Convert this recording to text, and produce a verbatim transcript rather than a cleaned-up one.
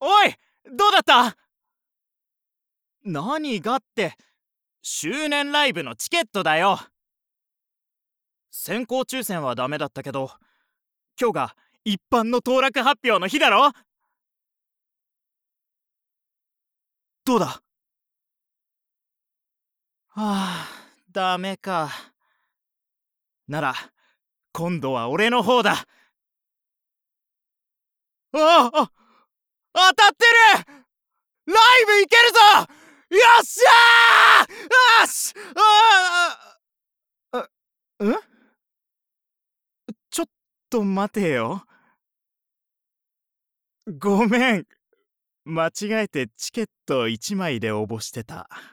おい、どうだった？何がって、周年ライブのチケットだよ。先行抽選はダメだったけど、今日が一般の当落発表の日だろ。どうだ？はあ、ダメか。なら今度は俺の方だ。ああ、当たってる！ライブ行けるぞ！よっしゃー！よし！あああ、ん？ちょっと待てよ。ごめん。間違えてチケットいちまいで応募してた。